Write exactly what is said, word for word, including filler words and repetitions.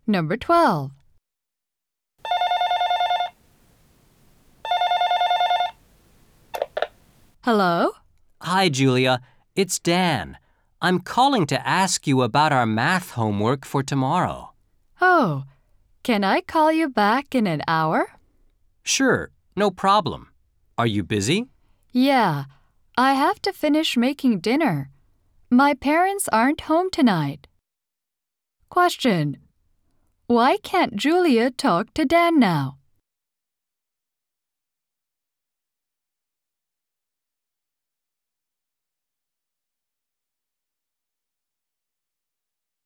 Number twelve. Hello? Hi, Julia. It's Dan. I'm calling to ask you about our math homework for tomorrow. Oh, can I call you back in an hour? Sure, no problem. Are you busy? Yeah, I have to finish making dinner. My parents aren't home tonight. Question: Why can't Julia talk to Dan now?